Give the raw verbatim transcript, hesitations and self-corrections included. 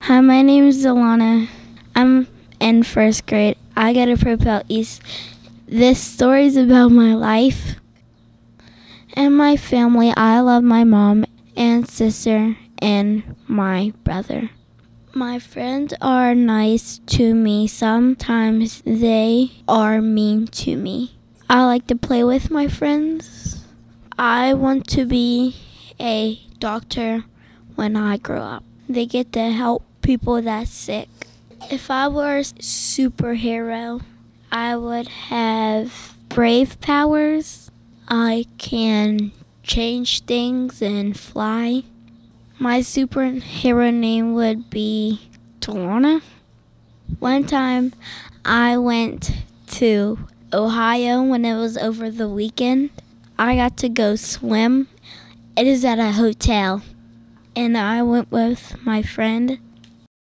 Hi, my name is Delana. I'm in first grade. I go to Propel East. This story is about my life and my family. I love my mom and sister and my brother. My friends are nice to me. Sometimes they are mean to me. I like to play with my friends. I want to be a doctor when I grow up. They get to help people that's sick. If I were a superhero, I would have brave powers. I can change things and fly. My superhero name would be Delana. One time I went to Ohio when it was over the weekend. I got to go swim. It is at a hotel. And I went with my friend.